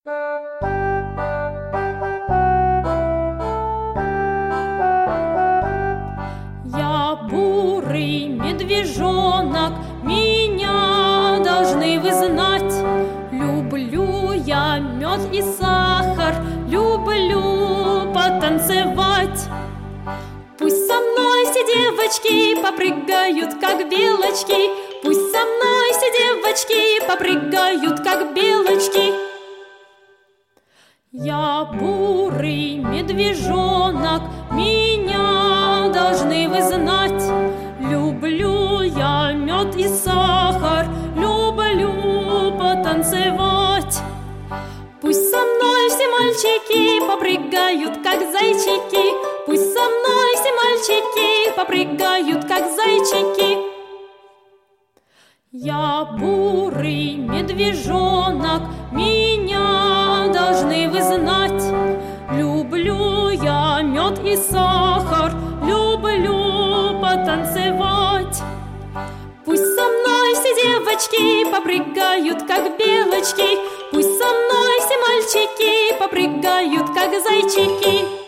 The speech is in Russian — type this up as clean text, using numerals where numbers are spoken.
Я бурый медвежонок, меня должны вы знать. Люблю я мед и сахар, люблю потанцевать. Пусть со мной все девочки попрыгают, как белочки. Пусть со мной все девочки попрыгают, как белочки. Я бурый медвежонок, меня должны вы знать. Люблю я мед и сахар, люблю потанцевать. Пусть со мной все мальчики попрыгают, как зайчики. Пусть со мной все мальчики попрыгают, как зайчики. Я бурый медвежонок, меня должны вы знать. Люблю я мед и сахар, люблю потанцевать. Пусть со мной все девочки попрыгают, как белочки. Пусть со мной все мальчики попрыгают, как зайчики.